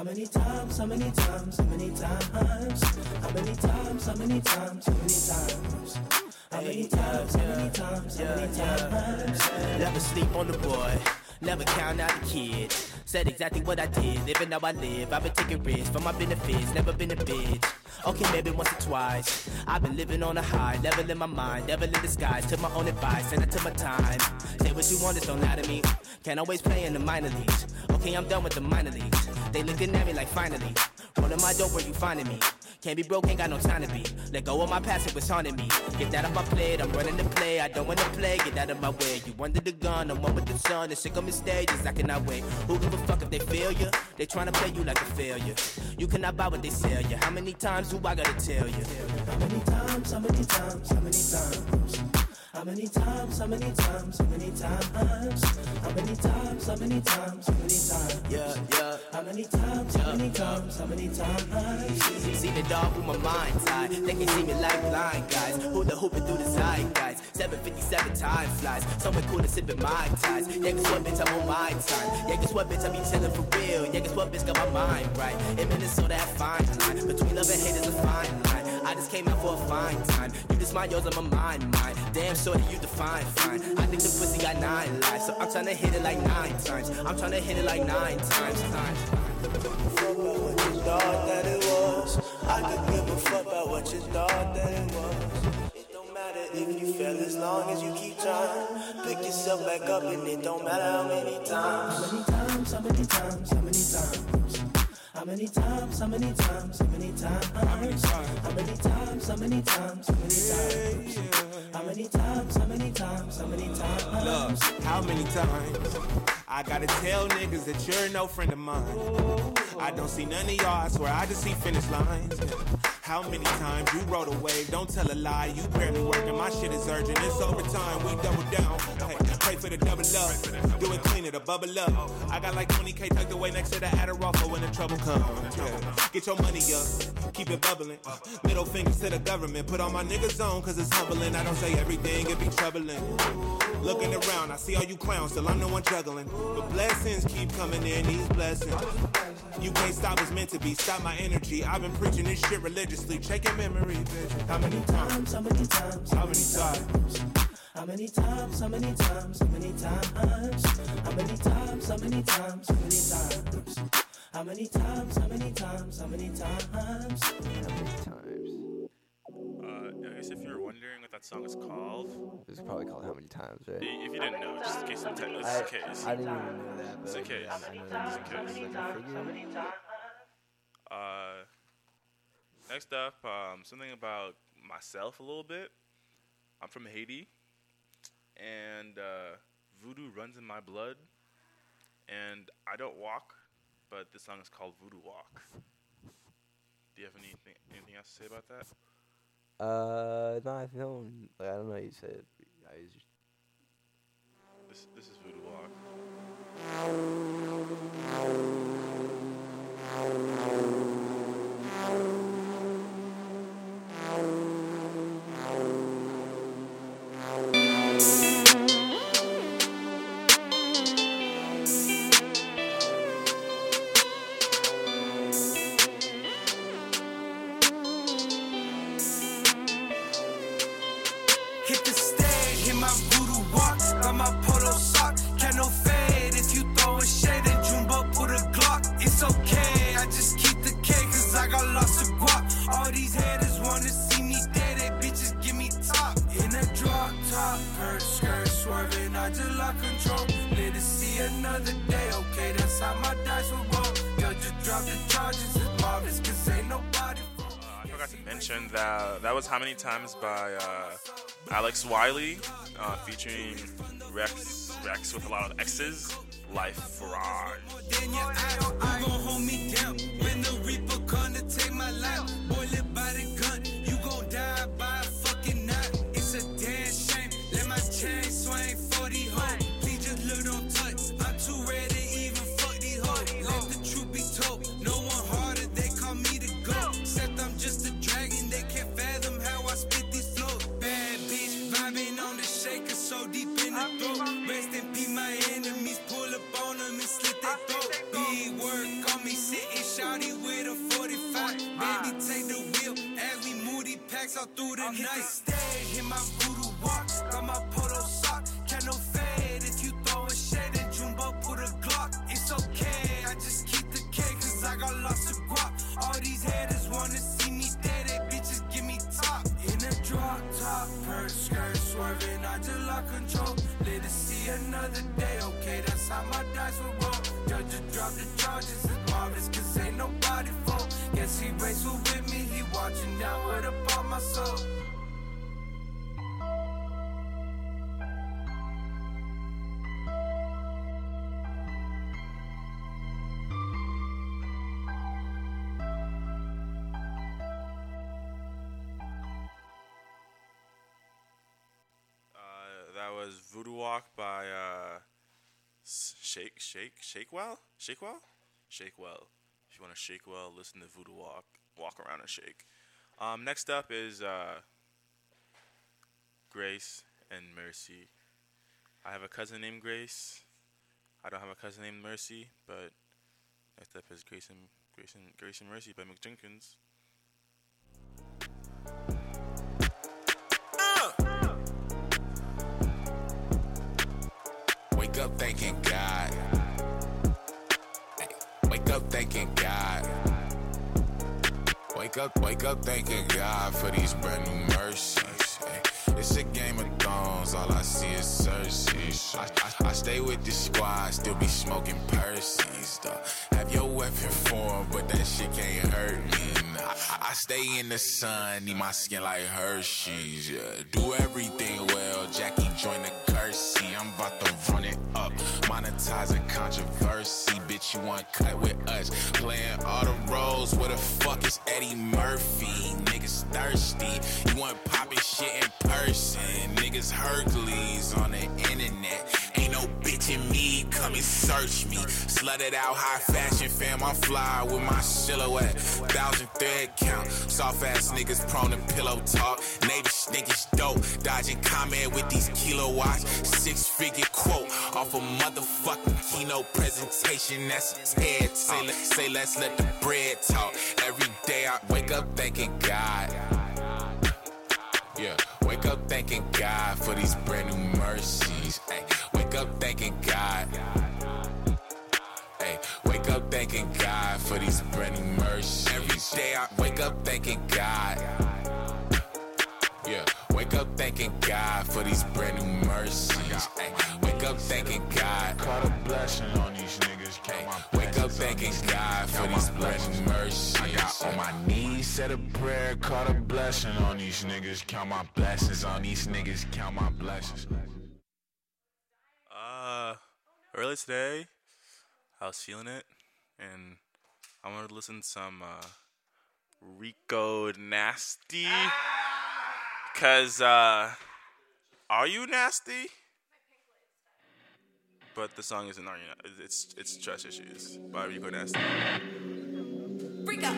many times, how many times, how many times, how many times, how many times, how many times, how many times, how many times, how many times. Never sleep on the boy, never count out the kid. Said exactly what I did, living how I live. I've been taking risks for my benefits, never been a bitch. Okay, maybe once or twice. I've been living on a high, level in my mind, devil in disguise. Took my own advice, and I took my time. Say what you want, just don't lie to me. Can't always play in the minor leagues. Okay, I'm done with the minor leagues. They looking at me like finally. Rolling my dope where you finding me. Can't be broke, ain't got no time to be. Let go of my past, it was haunting me. Get that off my plate, I'm running the play. I don't wanna play, get out of my way. You under the gun, I'm one with the sun. And sick of mistakes, I cannot wait. Who give a fuck if they fail you? They tryna play you like a failure. You cannot buy what they sell you. How many times do I gotta tell you? How many times, how many times, how many times? How many times, how many times, how many times? How many times, how many times, how many times? Yeah. How many times, how many times, how many times? See the dog with my mind's eye. They can see me like blind guys. Who the hooping through the side guys. 757 time flies. Somewhere cool to sip in my ties. Yeah, guess what, bitch, I'm on my time. Yeah, guess what, bitch, I be chillin' for real. Yeah, guess what, bitch, got my mind right. In Minnesota, that fine line. Between love and hate is a fine line. I just came out for a fine time. You just mind yours, I'm a mine. Damn shorty, you define fine. I think the pussy got 9 lives. So I'm tryna hit it like 9 times. I'm tryna hit it like 9 times. Fuck about what you thought that it was. I could give a fuck about what you thought that it was. It don't matter if you fail as long as you keep trying. Pick yourself back up and it don't matter how many times. How many times, how many times, how many times? How many times, how many times, how many times? How many times, how many times, how many times? How many times, how many times, how many times? Look, how many times I gotta tell niggas that you're no friend of mine. I don't see none of y'all, I swear I just see finish lines. How many times you rode a wave, don't tell a lie, you barely working, my shit is urgent, it's overtime, we double down. Hey, pray for the double up, do it clean it, a bubble up. I got like 20K tucked away next to the Adderall for when the trouble comes. Yeah. Get your money up, keep it bubbling. Middle fingers to the government, put all my niggas on, cause it's humbling. I don't say everything, it be troubling. Looking around, I see all you clowns, still I'm the one juggling. But blessings keep coming in, these blessings. You can't stop what's meant to be, stop my energy. I've been preaching this shit religiously, check your memory, bitch. How many times, how many times, how many times? How many times, how many times, how many times? How many times, how many times, how many times? How many times, how many times, how many times? I guess if you're wondering what that song is called, It's probably called How Many Times, right? if you didn't know, just in case it's the case. I didn't even know that, but It's okay. I know it's like a figure. Next up, something about myself a little bit. I'm from Haiti, and voodoo runs in my blood, and I don't walk, but this song is called Voodoo Walk. Do you have anything else to say about that? No, I don't. Like, I don't know. You said. This is Voodoo Walk. Hit the stage, hit my voodoo walk, got my polo sock, can no fade. If you throwin' shade, then Jumbo put a Glock. It's okay, I just keep the K, cause I got lots of guap. All these haters wanna see me dead, they bitches give me top. In a drop top, purse skirt swerving, I just lock control. Live to see another day, okay, that's how my dice will roll. Yo, just drop the charges, it's marvelous, cause ain't nobody. I forgot to mention that was How Many Times by Alex Wiley, featuring Rex with a lot of X's. Life Farage. Then your idol, you gon' hold me down. When the Reaper come to take my life, boy, live by the gun. You gon' die by a fucking knife. It's a damn shame. Let my chain swing for these hoes. Please just look, don't touch. I'm too ready to even fuck these hoes. Let the truth be told. No one harder, they call me the GOAT. Except I'm just a dragon, they can't fathom how I spit these flows. Bad bitch, vibing on the shaker, so deep in the throat. Rest in peace, my enemies, pull up on them and slit their throat. Big work on me, sitting shot lights out through the night. Hit the stage, hit my voodoo walk. Got my polo sock, can no fade. If you throw a shade, then Jumbo put a Glock. It's okay, I just keep the K, cause I got lots of guap. All these haters wanna see me dead, they bitches give me top. In a drop top, purse skirt, swerving, I just lost control. Live to see another day, okay, that's how my dice will roll. Judge just drop the charges, it's marvelous, cause ain't nobody fault. Guess he raceful with me, he watching now, what about my soul? That was Voodoo Walk by Shakewell. If you want to shake well, listen to Voodoo Walk. Walk around and shake. Next up is Grace and Mercy. I have a cousin named Grace. I don't have a cousin named Mercy, but next up is Grace and Mercy by McJenkins. Wake up thanking God. Hey, wake up thanking God. Wake up thanking God for these brand new mercies. Hey, it's a Game of Thrones, all I see is Cersei. I stay with the squad, still be smoking Percy's though. Have your weapon form, but that shit can't hurt me. Nah, I stay in the sun, need my skin like Hershey's. Yeah, do everything well, Jackie join the Kersey. I'm about to run it up, monetizing controversy. Bitch, you want cut with us, playing all the roles. Where the fuck is Eddie Murphy? Niggas thirsty, you want poppin' shit in person. Niggas Hercules on the internet. Ain't no bitch in me, come and search me. Slutted out high fashion fam, I'm fly with my silhouette. 1,000 thread count, soft ass niggas prone to pillow talk. Neighbors think it's dope, dodging comment with these kilowatts. 6-figure quote off a motherfucking keynote presentation. That's a TED talk. Say let's let the bread talk. Every day I wake up thanking God. Yeah, wake up thanking God for these brand new mercies. Ay, wake up thanking God. Ay, wake up thanking God for these brand new mercies. Every day I wake up thanking God. Yeah, wake up thanking God for these brand new mercies. Ay, wake up thanking God. Caught a blessing on these niggas. Wake up thanking God for these brand new mercies. I got on my knees, said a prayer, caught a blessing on these niggas. Count my blessings on these niggas, count my blessings. Earlier today, I was feeling it, and I wanted to listen to some Rico Nasty. Cause are you nasty? But the song isn't Are You Nasty? It's Trust Issues by Rico Nasty. Rico.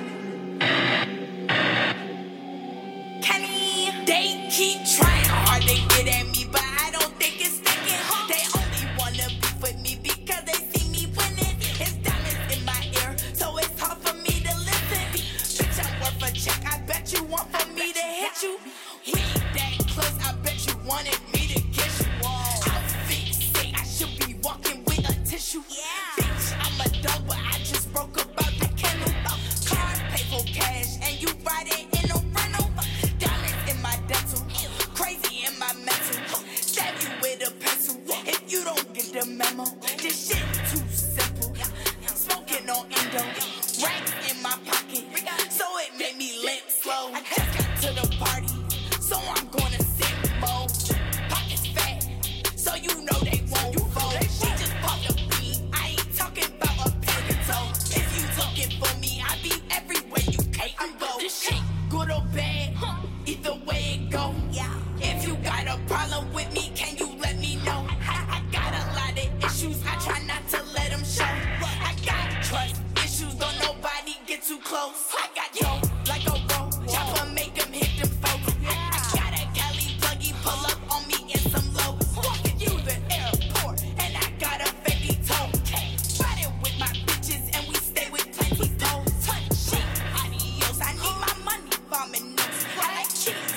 Kenny, they keep trying hard to get at me, but I don't think it's sticking. They only wanna be with me because they see me winning. It's diamonds in my ear, so it's hard for me to listen. Bitch, I'm worth a check. I bet you want for me to hit you. He ain't that close. I bet you wanted me to kiss you. Outfit say I should be walking with a tissue. Bitch, I'm a dog, but I just broke about the kennel. Car pay for cash, and you ride it in a rental. Diamonds in my dental, crazy in my mental. Stab you with a pencil if you don't get the memo. This shit too simple. Smoking on endo, racks in my pocket, so it made me limp slow. I just got to the party, so I'm gonna sit mode. Pockets fat, so you know they won't fold. She just popped a bean, I ain't talking about a pentacle. If you talking for me, I be everywhere you can't go. This shit good or bad, either way it go. If you got a problem with me, can you let me know? I got a lot of issues, I try not to let them show. I got trust issues, don't nobody get too close. I got yo like a rope, chopper make them hit them folks. I got a Cali pluggy, pull up on me in some lows. Walking through the airport, and I got a Fendi toe. Riding with my bitches, and we stay with plenty toes. Touch shit, adios, I need my money, bombing notes. I like cheese.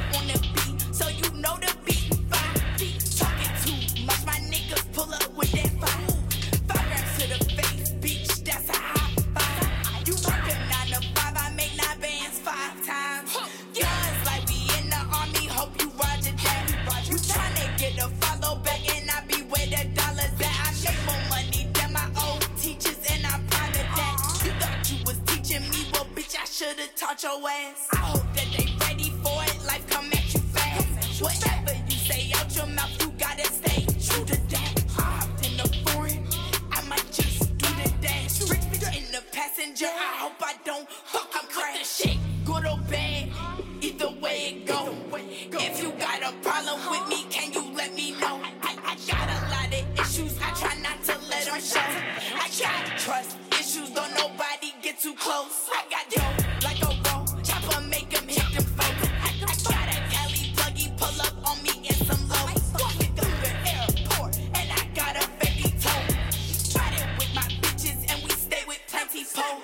on the beat, so you know the beat. 5 feet, talking too much. My niggas pull up with that 5 grams to the face, bitch. That's a high five. You working 9 to 5, I make 9 bands 5 times. Guns like we in the army, hope you roger that. You tryna get a follow back, and I be where the dollars at. I make more money than my old teachers, and I'm proud of that. You thought you was teaching me, well, bitch, I should've taught your ass. I hope that they ready for it, life come at you fast. Whatever you say out your mouth, you gotta stay true to that. I hopped in the foreign, I might just do the dash. In the passenger, I hope I don't fucking crash. The shit, good or bad, either way it go. If you got a problem with me, can you let me know? I got a lot of issues, I try not to let them show. I got trust issues, don't nobody get too close. I got dope like a roll, chopper make them hit them folks. I got a Cali pluggy, pull up on me in some lows. Walking through the airport, and I got a baby toe. Tried it with my bitches, and we stay with plenty pose.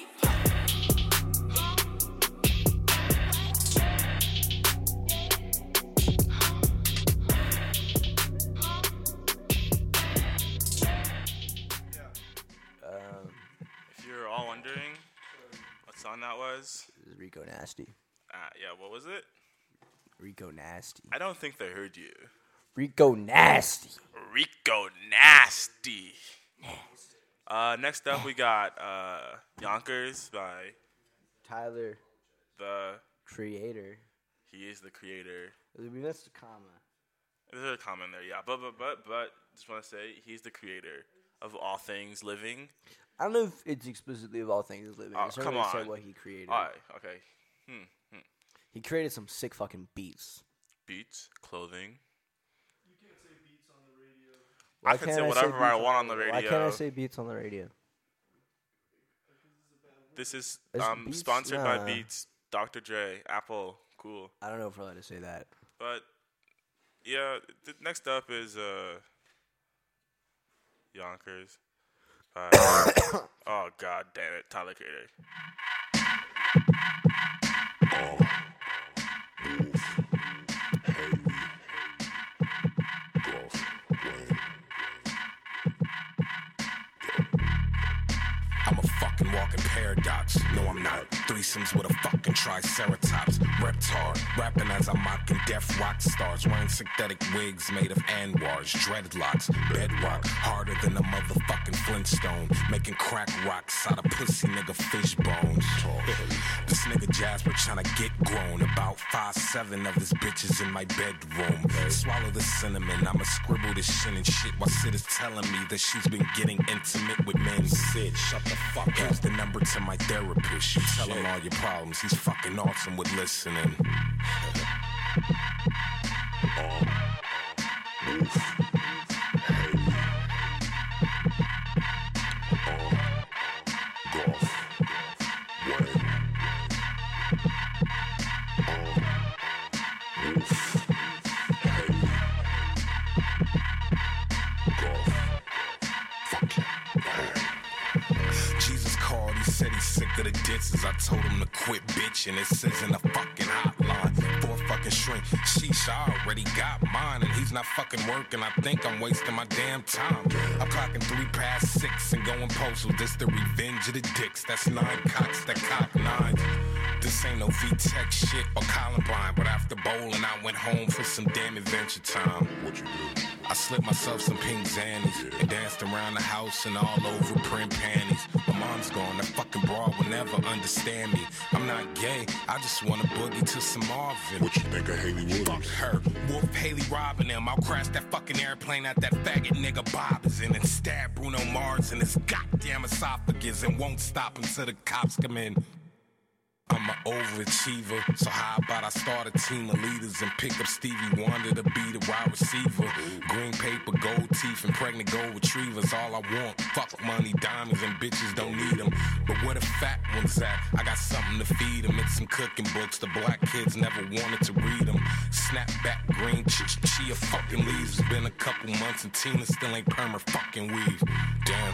If you're all wondering what song that was, This is Rico Nasty. yeah, what was it? Rico Nasty. I don't think they heard you. Rico Nasty. Rico Nasty. Next up, we got Yonkers by Tyler, the creator. He is the creator. We missed a comma. There's a comment there, yeah. But just want to say he's the creator of all things living. I don't know if it's explicitly of all things living. Oh, It's not come really on. say what he created. All right, okay. He created some sick fucking beats. Beats, clothing. Why I can can't say whatever beats I want on the Why radio. can't I say beats on the radio? This is It's Beats? sponsored by Nah. Beats, Dr. Dre, Apple, cool. I don't know if we're allowed to say that. But yeah, next up is Yonkers. Oh god damn it, Tyler Creator. I'm a fucking walking paradox. No, I'm not. Threesomes with a fucking triceratops. Reptar, rapping as I'm mocking deaf rock stars. Wearing synthetic wigs made of Anwars. Dreadlocks, bedrock, harder than a motherfucking Flintstone. Making crack rocks out of pussy nigga fish bones. This nigga Jasper tryna get grown. About 5'7" of his bitches in my bedroom. Swallow the cinnamon, I'ma scribble this shit and shit while Sid is telling me that she's been getting intimate with men. Sid, shut the fuck up. Here's the number to my therapist. You tell him all your problems. He's fucking awesome with listening. Jesus called, he said he's sick of the disses. I told him to quit bitching. This isn't a fucking hotline for a fucking shrink. Sheesh, I already got mine, and he's not fucking working. I think I'm wasting my damn time. I'm clocking 3 past 6 and going postal. This the revenge of the dicks. That's 9 cocks that cock 9. This ain't no V-Tech shit or Columbine, but after bowling, I went home for some damn adventure time. What you do? I slipped myself some pink Xannies and danced around the house and all over print panties. My mom's gone, that fucking broad will never understand me. I'm not gay, I just wanna boogie to some Marvin. What you think of Haley Williams? Fuck her, Wolf Haley robbing them. I'll crash that fucking airplane at that faggot nigga Bob is in and stab Bruno Mars in his goddamn esophagus and won't stop until the cops come in. I'm an overachiever, so how about I start a team of leaders and pick up Stevie Wonder to be the wide receiver? Green paper, gold teeth, and pregnant gold retrievers, all I want. Fuck money, diamonds, and bitches don't need them. But where the fat ones at? I got something to feed them. It's some cooking books, the black kids never wanted to read them. Snapback, green, chia fucking leaves. It's been a couple months and Tina still ain't perma fucking weave. Damn.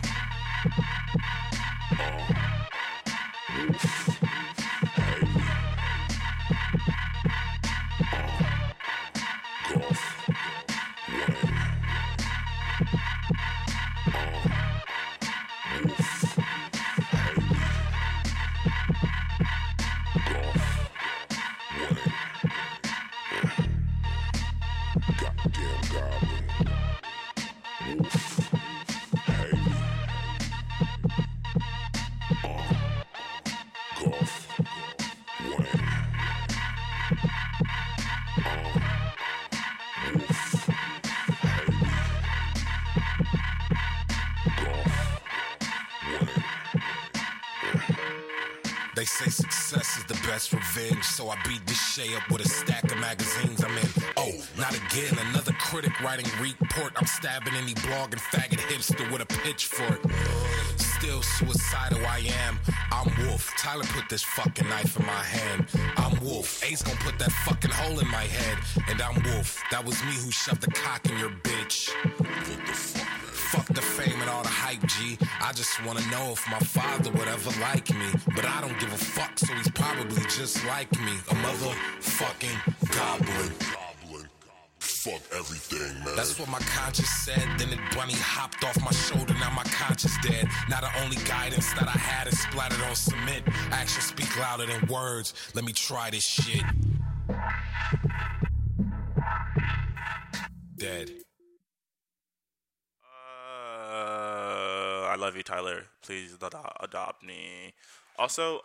They say success is the best revenge, so I beat this Shay up with a stack of magazines I'm in. Oh, not again, another critic writing report. I'm stabbing any blogging faggot hipster with a pitchfork. Still suicidal I am. I'm Wolf. Tyler put this fucking knife in my hand. I'm Wolf. Ace gon' put that fucking hole in my head. And I'm Wolf. That was me who shoved the cock in your bitch. Fuck the fame and all the hype, G. I just wanna know if my father would ever like me. But I don't give a fuck, so he's probably just like me. A motherfucking goblin. Fuck everything, man. That's what my conscience said. Then it bunny hopped off my shoulder. Now my conscience dead. Now the only guidance that I had is splattered on cement. Actions speak louder than words. Let me try this shit. Dead. I love you, Tyler. Please adopt me. Also,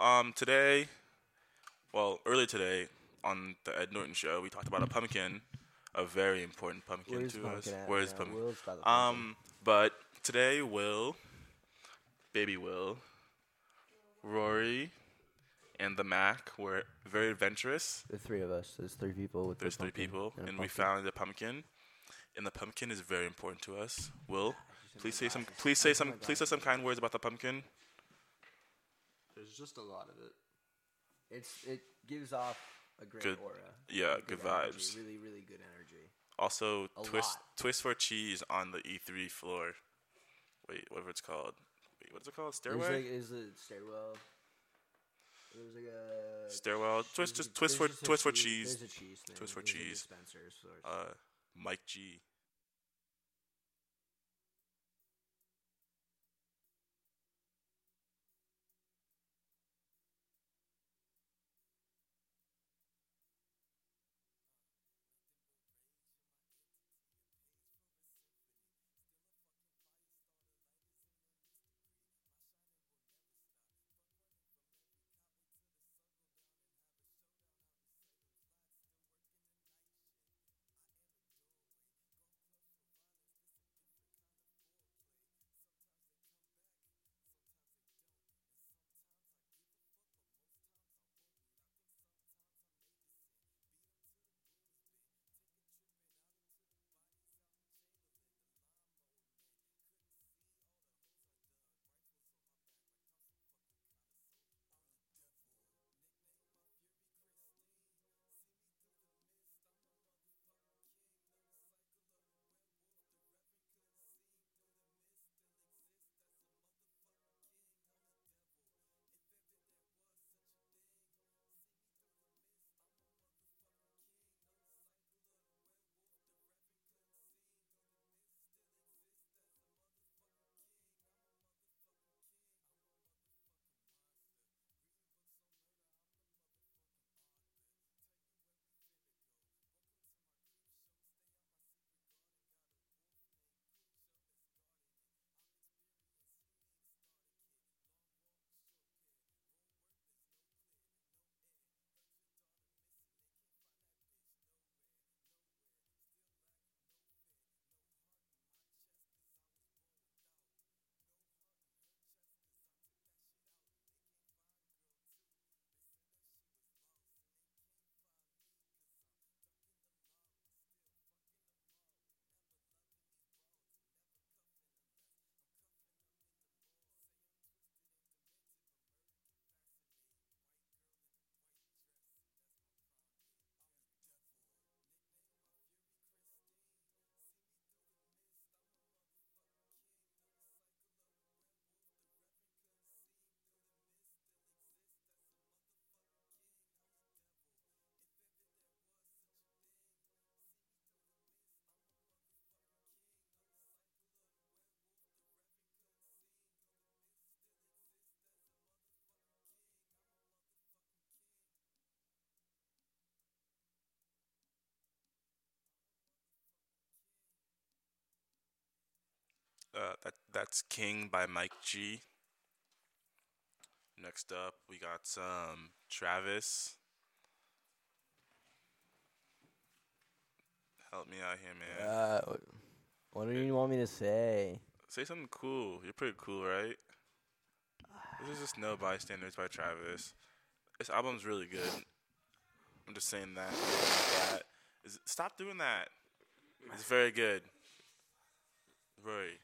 earlier today on the Ed Norton show, we talked about a pumpkin, a very important pumpkin to us. Where's pumpkin? But today, Baby Will, Rory, and the Mac were very adventurous. The three of us. There's three people. There's three people, and we found a pumpkin, and the pumpkin is very important to us. Will, please say some kind words about the pumpkin. There's just a lot of it. It gives off a great aura. Yeah, good vibes. Energy, really, really good energy. Also, Twist for Cheese on the E3 floor. Wait, whatever it's called. What's it called? Stairway? Is it stairwell? There's like a stairwell. Twist for cheese. There's a cheese thing. Twist for cheese. Mike G. That's King by Mike G. Next up, we got some Travis. Help me out here, man. What do you want me to say? Say something cool. You're pretty cool, right? This is just No Bystanders by Travis. This album's really good. I'm just saying that. Stop doing that. It's very good. Very.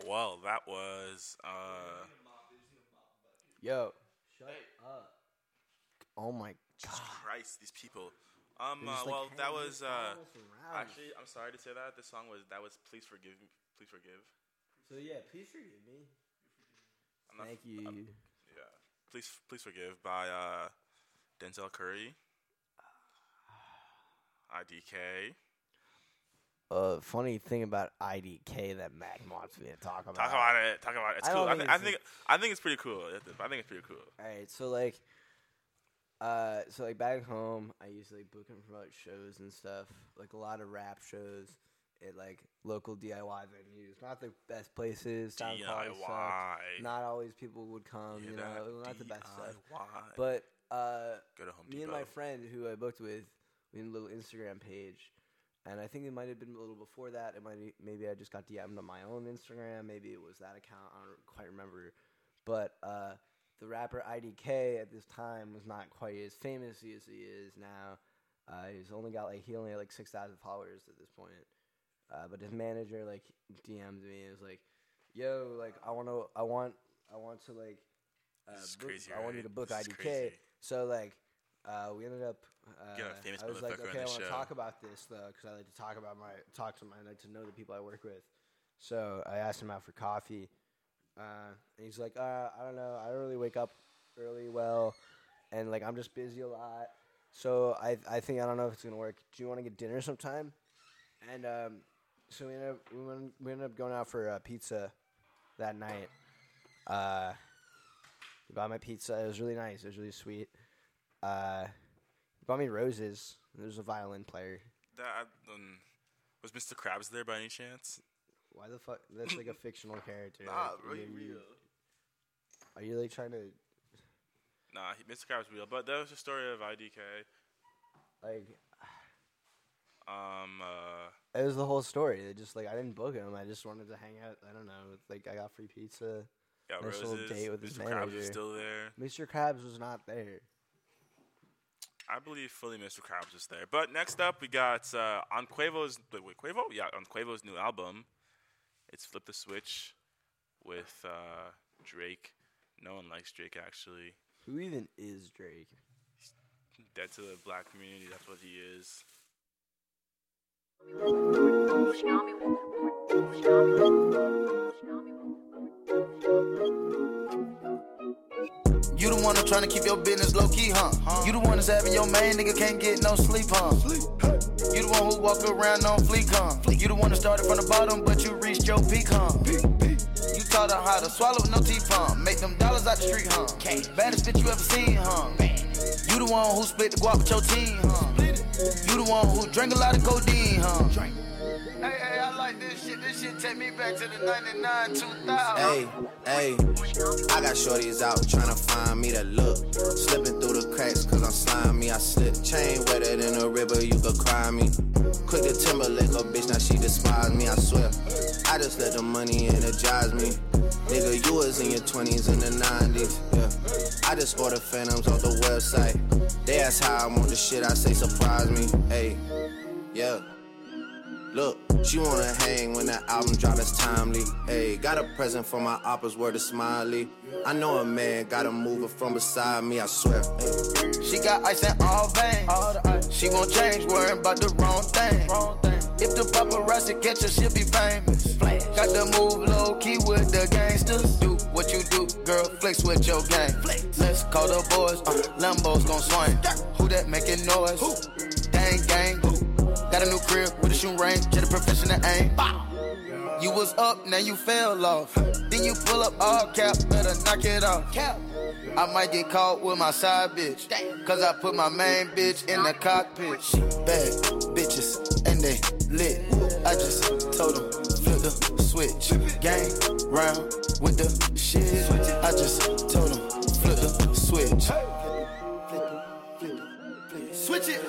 Well, that was Yo. Shut up. Oh my Jesus Christ, these people. Well, that was actually, I'm sorry to say that. This song was Please Forgive Me. Please Forgive. So yeah, please forgive me. Thank you. Yeah. Please Forgive by Denzel Curry. IDK. Funny thing about IDK that Mac wants me to talk about. Talk about it. It's cool. I think it's pretty cool. I think it's pretty cool. All right, so back home, I used to book and promote shows and stuff, like a lot of rap shows at like local DIY venues. Not the best places. DIY. Not always people would come. Not the best stuff. But Go to Home Depot. Me and my friend who I booked with, we had a little Instagram page. And I think it might have been a little before that. Maybe I just got DM'd on my own Instagram. Maybe it was that account. I don't quite remember. But the rapper IDK at this time was not quite as famous as he is now. He only had like 6,000 followers at this point. But his manager DM'd me and was like, "Yo, I want to I want you to book IDK." Crazy. So we ended up. I was like, okay, I want to show. talk about this though, because I like to I like to know the people I work with. So I asked him out for coffee, and he's like, I don't know, I don't really wake up early well, and I'm just busy a lot. So I think I don't know if it's gonna work. Do you want to get dinner sometime? And so we ended up going out for pizza that night. He bought my pizza. It was really nice. It was really sweet. Bought me roses. There's a violin player. That was Mr. Krabs there by any chance? Why the fuck? That's a fictional character. Nah, really real. Are you trying to? Nah, Mr. Krabs real. But that was the story of IDK. It was the whole story. It just I didn't book him. I just wanted to hang out. I don't know. I got free pizza. Got nice roses. little date with his Mr. manager. Krabs was still there. Mr. Krabs was not there. I believe fully Mr. Krabs was there. But next up, we got on Quavo's... Wait, Quavo? Yeah, on Quavo's new album. It's Flip the Switch with Drake. No one likes Drake, actually. Who even is Drake? He's dead to the black community. That's what he is. You the one that's trying to keep your business low key, huh? You the one that's having your main nigga can't get no sleep, huh? You the one who walk around on fleek, huh? You the one that started from the bottom, but you reached your peak, huh? You taught her how to swallow with no teeth, huh? Make them dollars out the street, huh? Baddest bitch you ever seen, huh? You the one who split the guap with your team, huh? You the one who drank a lot of codeine, huh? Hey, I like this shit. This shit take me back to the 99, 2000. Hey, I got shorties out tryna find me that look. Slipping through the cracks cause I'm slimy. I slip chain wetter than a river, you could cry me. Quick to Timberlake, a bitch, now she despise me, I swear. I just let the money energize me. Nigga, you was in your 20s and the 90s, yeah. I just ordered Phantoms off the website. They ask how I want the shit, I say surprise me, hey, yeah. Look, she wanna hang when that album drop, it's timely. Ayy, got a present for my oppas, word is Smiley. I know a man gotta move her from beside me, I swear. Ay. She got ice in all veins. She won't change, worrying about the wrong thing. If the paparazzi catch her, she'll be famous. Got to move low key with the gangsters. Do what you do, girl, flex with your gang. Let's call the boys, Lambo's gon' swing. Who that making noise? Gang. Got a new crib with a shoe range, get a professional aim. You was up, now you fell off. Then you pull up all cap, better knock it off. I might get caught with my side bitch, cause I put my main bitch in the cockpit. Bad bitches, and they lit. I just told them, flip the switch. Gang round with the shit. I just told them, flip the switch. Switch it.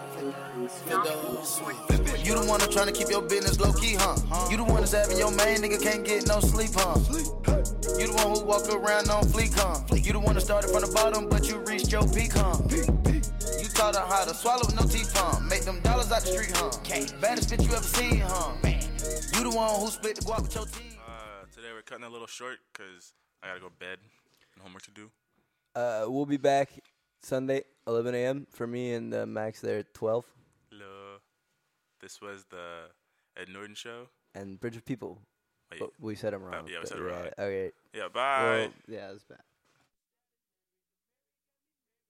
You the one that's trying to keep your business low key, huh? You the one that's having your main nigga can't get no sleep, huh? You the one who walk around on fleek, huh? You the one that started from the bottom, but you reached your peak, huh? You taught her how to swallow with no teeth, huh? Make them dollars out the street, huh? Baddest bitch you ever seen, huh? You the one who split the guap with your team. Today today. We're cutting it a little short because I got to go to bed and homework to do. We'll be back Sunday, 11 a.m. for me and Max there at 12. Hello. This was the Ed Norton Show. And Bridge of People. Wait. Oh, we said them wrong. Yeah, we said it wrong. Okay. Yeah, bye. Well, yeah, it was bad.